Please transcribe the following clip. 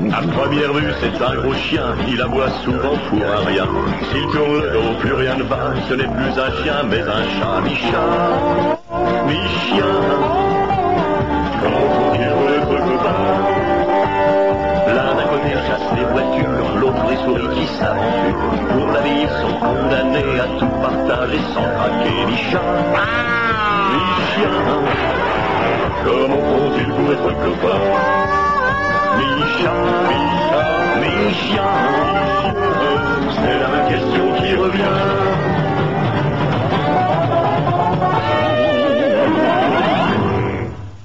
À première vue, c'est un gros chien, il aboie souvent pour un rien. S'il tourne le dos, plus rien ne va, ce n'est plus un chien, mais un chat. Mi-chien, comment faut-il être copain? L'un d'un côté chasse les voitures, l'autre les souris qui s'aventurent. Pour la vie, ils sont condamnés à tout partager sans craquer. Mi-chien, comment font-ils pour être copains? Mi-chat,